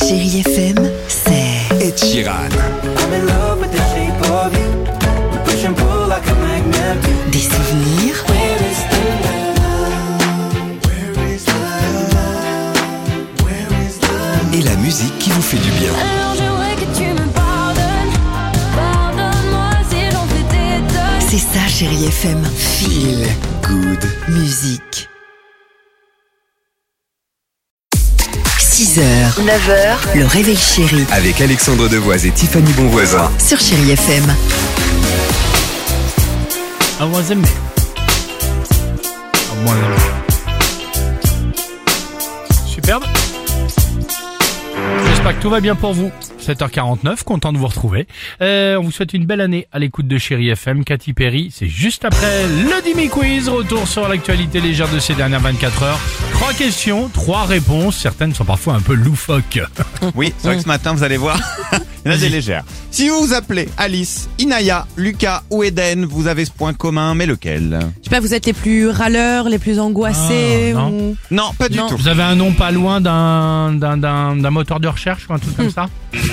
Chérie FM, c'est Ed Sheeran. des souvenirs, Et la musique qui vous fait du bien. Alors j'aimerais que tu me pardonnes. Pardonne-moi si j'en fais des tonnes. c'est ça Chérie FM. Feel good. Musique. 6h, 9h, le réveil chéri Avec Alexandre Devoise et Tiffany Bonvoisin. sur Chérie FM. À moins aimer. À moins aimer. Superbe. J'espère que tout va bien pour vous. 7h49, content de vous retrouver. On vous souhaite une belle année à l'écoute de Chérie FM. Katy Perry, c'est juste après le Dimi Quiz. Retour sur l'actualité légère de ces dernières 24 heures. 3 questions, 3 réponses. Certaines sont parfois un peu loufoques. Oui, c'est vrai que ce matin, vous allez voir, il y en a des légères. Si vous vous appelez Alice, Inaya, Lucas ou Eden, vous avez ce point commun, mais lequel? Je sais pas, vous êtes les plus râleurs, les plus angoissés Ah, non. ou... Non, pas du Non. tout. Vous avez un nom pas loin d'un moteur de recherche ou un truc comme ça?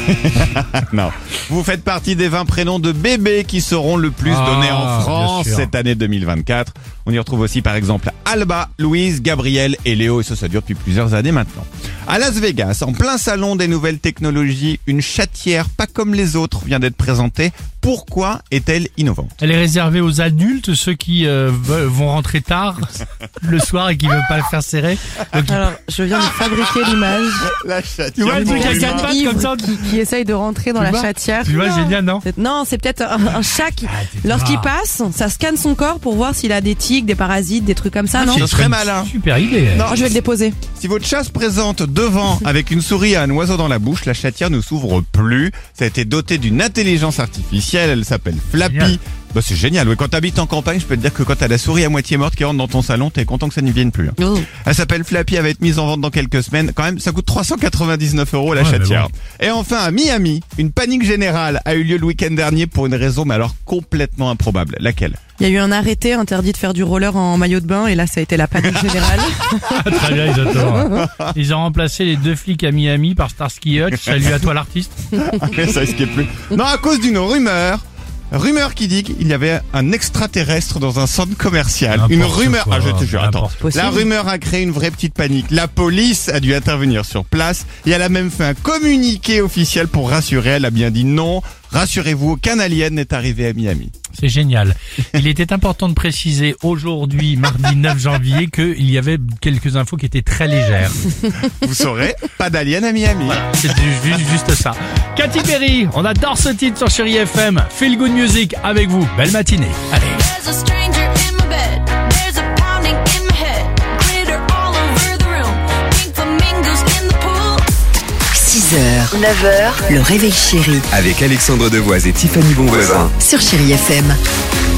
Non. Vous faites partie des 20 prénoms de bébés qui seront le plus Ah, donnés en France bien sûr. cette année 2024. On y retrouve aussi par exemple Alba, Louise, Gabriel et Léo, et ça dure depuis plusieurs années maintenant. À Las Vegas, en plein salon des nouvelles technologies, une chatière pas comme les autres vient d'être présentée. Pourquoi est-elle innovante? Elle est réservée aux adultes, ceux qui vont rentrer tard le soir et qui veulent pas le faire serrer. Donc, Alors, je viens de fabriquer l'image. La chatière. tu vois le truc à quatre pattes comme ça? Qui essaye de rentrer dans Tu la vois chatière. Tu vois, génial, non? Non, c'est peut-être un chat qui, t'es lorsqu'il rare. passe, ça scanne son corps pour voir s'il a des tiques, des parasites, des trucs comme ça, non? Ce serait malin. Super idée. Non. Oh, je vais le déposer. Si votre chat se présente devant avec une souris et un oiseau dans la bouche, la chatière ne s'ouvre plus. Ça a été doté d'une intelligence artificielle, elle s'appelle Flappy. Génial. Bah c'est génial, oui. Quand t'habites en campagne, je peux te dire que quand t'as la souris à moitié morte qui rentre dans ton salon, t'es content que ça n'y vienne plus. Oh. Elle s'appelle Flappy, elle va être mise en vente dans quelques semaines. Quand même, ça coûte 399 € la Ouais, mais chatière. bon. Et enfin, à Miami, une panique générale a eu lieu le week-end dernier pour une raison, mais alors complètement improbable. Laquelle? Il y a eu un arrêté interdit de faire du roller en maillot de bain et là, ça a été la panique générale. Très bien, exactement. Ils ont remplacé les 2 flics à Miami par Starsky Hutch. Salut à toi l'artiste. Ça risquait plus. Non, à cause d'une rumeur. Rumeur qui dit qu'il y avait un extraterrestre dans un centre commercial. N'importe Une rumeur. quoi, Ah, je te jure, attends. n'importe quoi. La rumeur a créé une vraie petite panique. La police a dû intervenir sur place et elle a même fait un communiqué officiel pour rassurer. Elle a bien dit non. Rassurez-vous, aucun alien n'est arrivé à Miami. C'est génial. Il était important de préciser aujourd'hui, mardi 9 janvier, qu'il y avait quelques infos qui étaient très légères. Vous saurez, pas d'alien à Miami. C'est juste ça. Katy Perry, on adore ce titre sur Chérie FM. Feel Good Music avec vous. Belle matinée. Allez. There's a stranger in my bed. There's a pounding in my head. Glitter all over the room. Pink flamingos in the pool. 6h, 9h, le réveil chéri Avec Alexandre Devoise et Tiffany Bonvoisin. sur Chérie FM.